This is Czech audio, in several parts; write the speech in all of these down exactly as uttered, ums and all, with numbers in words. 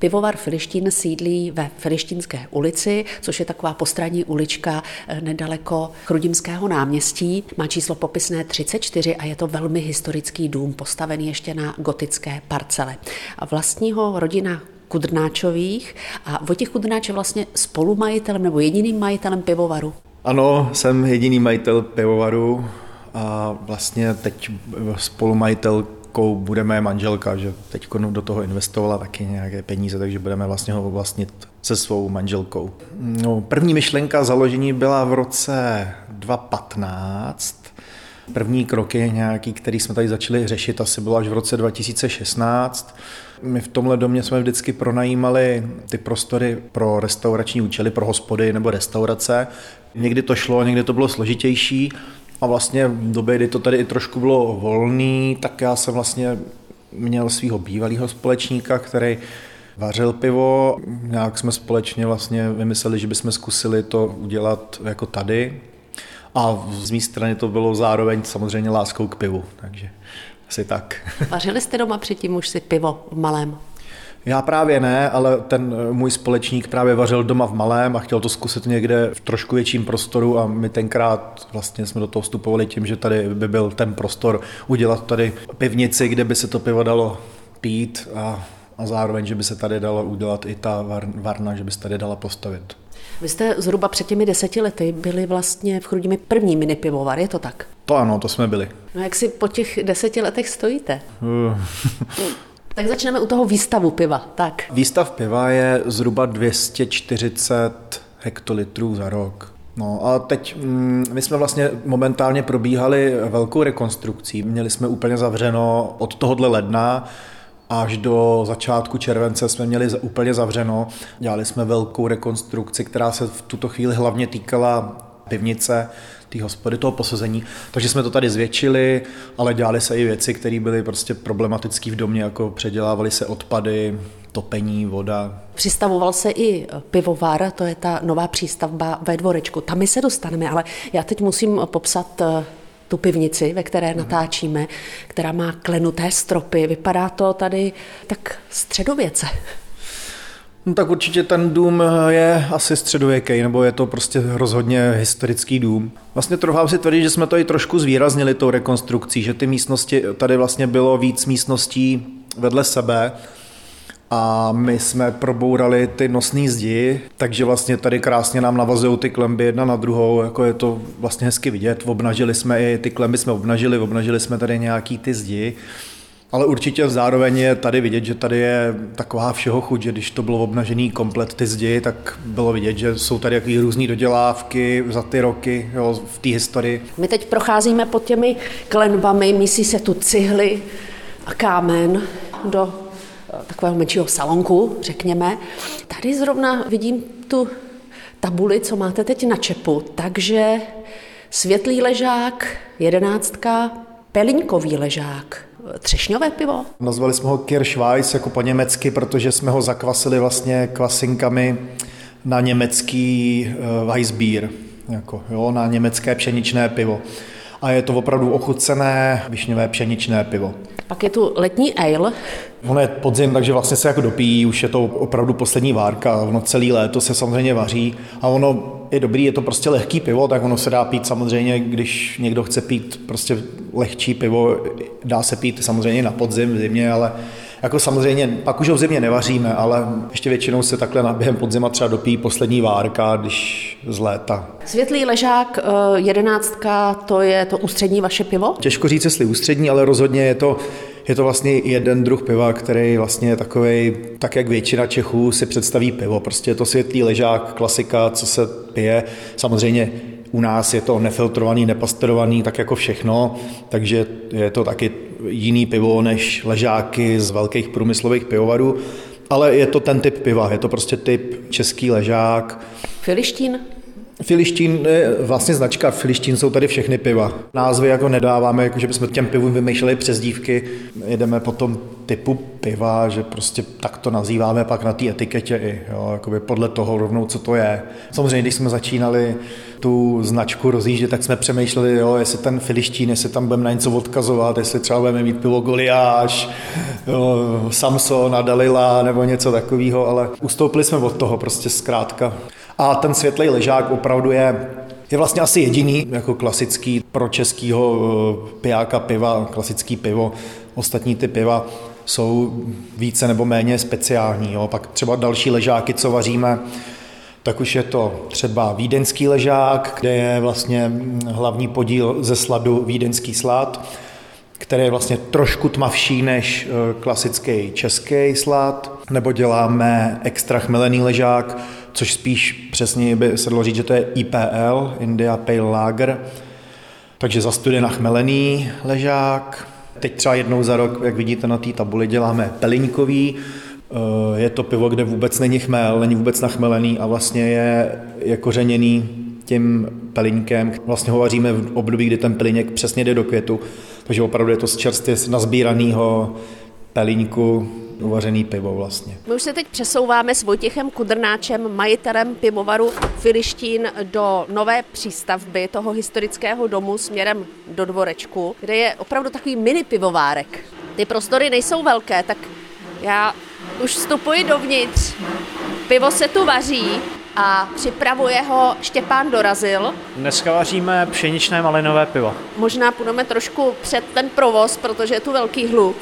Pivovar Filištín sídlí ve Filištínské ulici, což je taková postranní ulička nedaleko Chrudimského náměstí. Má číslo popisné třicet čtyři a je to velmi historický dům, postavený ještě na gotické parcele. A vlastního rodina Kudrnáčových a Vojtěch Kudrnáč je vlastně spolumajitelem nebo jediným majitelem pivovaru. Ano, jsem jediný majitel pivovaru a vlastně teď spolumajitelkou bude moje manželka, že teď do toho investovala taky nějaké peníze, takže budeme vlastně ho vlastnit se svou manželkou. No, první myšlenka založení byla v roce dva tisíce patnáct. První kroky nějaký, který jsme tady začali řešit, asi bylo až v roce dva tisíce šestnáct. My v tomhle domě jsme vždycky pronajímali ty prostory pro restaurační účely, pro hospody nebo restaurace. Někdy to šlo, někdy to bylo složitější a vlastně v době, kdy to tady i trošku bylo volný, tak já jsem vlastně měl svého bývalého společníka, který vařil pivo. Nějak jsme společně vlastně vymysleli, že bychom zkusili to udělat jako tady. A z mé strany to bylo zároveň samozřejmě láskou k pivu, takže asi tak. Vařili jste doma předtím už si pivo v malém? Já právě ne, ale ten můj společník právě vařil doma v malém a chtěl to zkusit někde v trošku větším prostoru a my tenkrát vlastně jsme do toho vstupovali tím, že tady by byl ten prostor udělat tady pivnici, kde by se to pivo dalo pít a, a zároveň, že by se tady dalo udělat i ta var, varna, že by se tady dala postavit. Vy jste zhruba před těmi deseti lety byli vlastně v Chrudimi první mini pivovar, je to tak? To ano, to jsme byli. No jak si po těch deseti letech stojíte? Tak začneme u toho výstavu piva, tak. Výstav piva je zhruba dvě stě čtyřicet hektolitrů za rok. No a teď my jsme vlastně momentálně probíhali velkou rekonstrukcí. Měli jsme úplně zavřeno od tohohle ledna až do začátku července jsme měli úplně zavřeno. Dělali jsme velkou rekonstrukci, která se v tuto chvíli hlavně týkala pivnice, té hospody, toho posazení. Takže jsme to tady zvětšili, ale dělali se i věci, které byly prostě problematické v domě, jako předělávaly se odpady, topení, voda. Přistavoval se i pivovar, to je ta nová přístavba ve Dvorečku. Tam my se dostaneme, ale já teď musím popsat tu pivnici, ve které natáčíme, která má klenuté stropy. Vypadá to tady tak středověce. No tak určitě ten dům je asi středověký, nebo je to prostě rozhodně historický dům. Vlastně trochu si tvrdit, že jsme to i trošku zvýraznili tou rekonstrukcí, že ty místnosti, tady vlastně bylo víc místností vedle sebe a my jsme probourali ty nosné zdi, takže vlastně tady krásně nám navazují ty klemby jedna na druhou, jako je to vlastně hezky vidět. Obnažili jsme i ty klemby, jsme obnažili, obnažili jsme tady nějaký ty zdi. Ale určitě zároveň je tady vidět, že tady je taková všeho chuť, že když to bylo obnažený komplet ty zdi, tak bylo vidět, že jsou tady jaký různý dodělávky za ty roky, jo, v té historii. My teď procházíme pod těmi klenbami, mísí se tu cihly a kámen do takového menšího salonku, řekněme. Tady zrovna vidím tu tabuli, co máte teď na čepu, takže světlý ležák, jedenáctka, pelíňkový ležák. Třešňové pivo? Nazvali jsme ho Kirschweiss jako po německy, protože jsme ho zakvasili vlastně kvasinkami na německý Weissbier, jako, jo, na německé pšeničné pivo. A je to opravdu ochucené višňové pšeničné pivo. Pak je tu letní ale. Ono je podzim, takže vlastně se jako dopíjí, už je to opravdu poslední várka, ono celý léto se samozřejmě vaří a ono je dobrý, je to prostě lehký pivo, tak ono se dá pít samozřejmě, když někdo chce pít prostě lehčí pivo, dá se pít samozřejmě na podzim, v zimě, ale jako samozřejmě, pak už ho v zimě nevaříme, ale ještě většinou se takhle na během podzima třeba dopíjí poslední várka, když z léta. Světlý ležák, jedenáctka, to je to ústřední vaše pivo? Těžko říct, jestli ústřední, ale rozhodně je to Je to vlastně jeden druh piva, který vlastně je takovej, tak jak většina Čechů si představí pivo. Prostě je to světlý ležák, klasika, co se pije. Samozřejmě u nás je to nefiltrovaný, nepastorovaný, tak jako všechno, takže je to taky jiný pivo než ležáky z velkých průmyslových pivovarů, ale je to ten typ piva, je to prostě typ český ležák. Filištín? Filištín je vlastně značka, Filištín jsou tady všechny piva. Názvy jako nedáváme, jako že bychom těm pivům vymýšleli přezdívky, jedeme potom typu piva, že prostě tak to nazýváme pak na té etiketě i, jo, jakoby podle toho rovnou, co to je. Samozřejmě, když jsme začínali tu značku rozjíždět, tak jsme přemýšleli, jo, jestli ten Filištín, jestli tam budeme na něco odkazovat, jestli třeba budeme mít pivo Goliáš, jo, Samson a Dalila nebo něco takového, ale ustoupili jsme od toho prostě zkrátka. A ten světlej ležák opravdu je Je vlastně asi jediný jako klasický pro českýho pijáka piva, klasický pivo. Ostatní ty piva jsou více nebo méně speciální. Jo. Pak třeba další ležáky, co vaříme, tak už je to třeba vídeňský ležák, kde je vlastně hlavní podíl ze sladu vídeňský slad, který je vlastně trošku tmavší než klasický český slad. Nebo děláme extra chmelený ležák, což spíš přesně by se dalo říct, že to je I P L, India Pale Lager, takže za studena chmelený ležák. Teď třeba jednou za rok, jak vidíte na té tabuli, děláme peliňkový. Je to pivo, kde vůbec není chmel, není vůbec nachmelený a vlastně je, je kořeněný tím peliňkem. Vlastně ho vaříme v období, kdy ten peliněk přesně jde do květu, takže opravdu je to z čerstvě nazbíraného peliňku uvařený pivo vlastně. My už se teď přesouváme s Vojtěchem Kudrnáčem, majitelem pivovaru Filištín, do nové přístavby toho historického domu směrem do Dvorečku, kde je opravdu takový mini pivovárek. Ty prostory nejsou velké, tak já už vstupuji dovnitř. Pivo se tu vaří a připravuje ho Štěpán Dorazil. Dneska vaříme pšeničné malinové pivo. Možná půjdeme trošku před ten provoz, protože je tu velký hluk.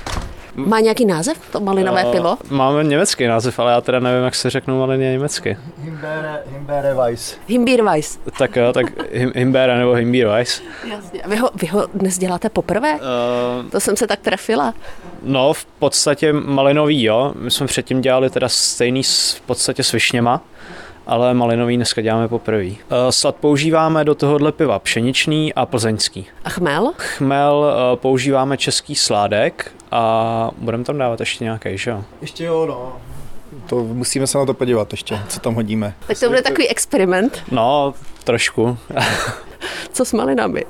Má nějaký název to malinové uh, pivo? Máme německý název, ale já teda nevím, jak se řeknou maliny německy. Himbeere, Himbeere Weiss. Himbeer Weiss. Tak jo, tak him, Himbeere nebo Himbeer Weiss. Jasně. Vy ho, vy ho dnes děláte poprvé? Uh, to jsem se tak trefila. No, v podstatě malinový, jo. My jsme předtím dělali teda stejný s, v podstatě s višněma, ale malinový dneska děláme poprvé. Uh, slad používáme do tohohle piva pšeničný a plzeňský. A chmel? Chmel uh, používáme český sládek a budeme tam dávat ještě nějaký, že jo? Ještě jo, no. To musíme se na to podívat ještě, co tam hodíme. Tak to bude takový experiment? No, trošku. Co s malinami?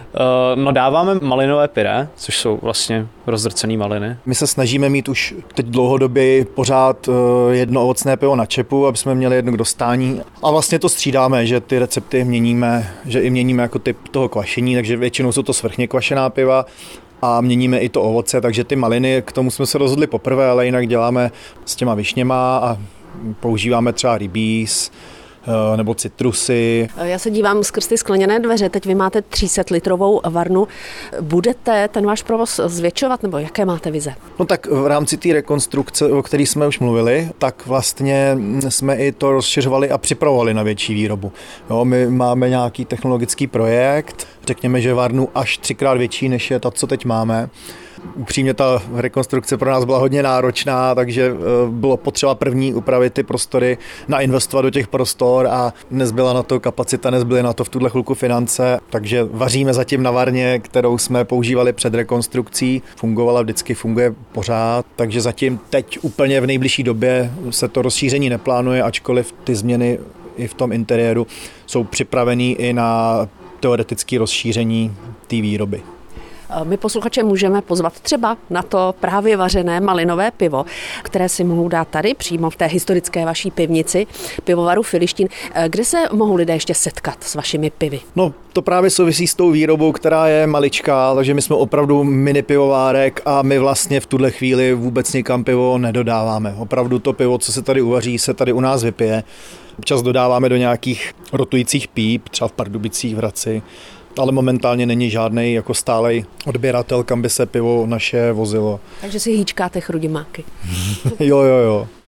Uh, no dáváme malinové pyré, což jsou vlastně rozdrcený maliny. My se snažíme mít už teď dlouhodobě pořád uh, jedno ovocné pivo na čepu, aby jsme měli jedno k dostání. A vlastně to střídáme, že ty recepty měníme, že i měníme jako typ toho kvašení, takže většinou jsou to svrchně kvašená piva a měníme i to ovoce, takže ty maliny, k tomu jsme se rozhodli poprvé, ale jinak děláme s těma višněma a používáme třeba rybíz, nebo citrusy. Já se dívám skrz ty skleněné dveře, teď vy máte tři sta litrovou varnu. Budete ten váš provoz zvětšovat, nebo jaké máte vize? No tak v rámci té rekonstrukce, o které jsme už mluvili, tak vlastně jsme i to rozšiřovali a připravovali na větší výrobu. Jo, my máme nějaký technologický projekt, řekněme, že varnu až třikrát větší, než je ta, co teď máme. Upřímně ta rekonstrukce pro nás byla hodně náročná, takže bylo potřeba první upravit ty prostory, nainvestovat do těch prostor a nezbyla na to kapacita, nezbyly na to v tuhle chvilku finance, takže vaříme zatím na varně, kterou jsme používali před rekonstrukcí, fungovala vždycky, funguje pořád, takže zatím teď úplně v nejbližší době se to rozšíření neplánuje, ačkoliv ty změny i v tom interiéru jsou připravený i na teoretické rozšíření té výroby. My posluchače můžeme pozvat třeba na to právě vařené malinové pivo, které si mohou dát tady přímo v té historické vaší pivnici, pivovaru Filištín. Kde se mohou lidé ještě setkat s vašimi pivy? No, to právě souvisí s tou výrobou, která je maličká, takže my jsme opravdu mini pivovárek a my vlastně v tuhle chvíli vůbec nikam pivo nedodáváme. Opravdu to pivo, co se tady uvaří, se tady u nás vypije. Občas dodáváme do nějakých rotujících píp, třeba v Pardubicích, v Hradci, ale momentálně není žádný jako stálej odběratel, kam by se pivo naše vozilo. Takže si hýčkáte chrudimáky. jo, jo, jo.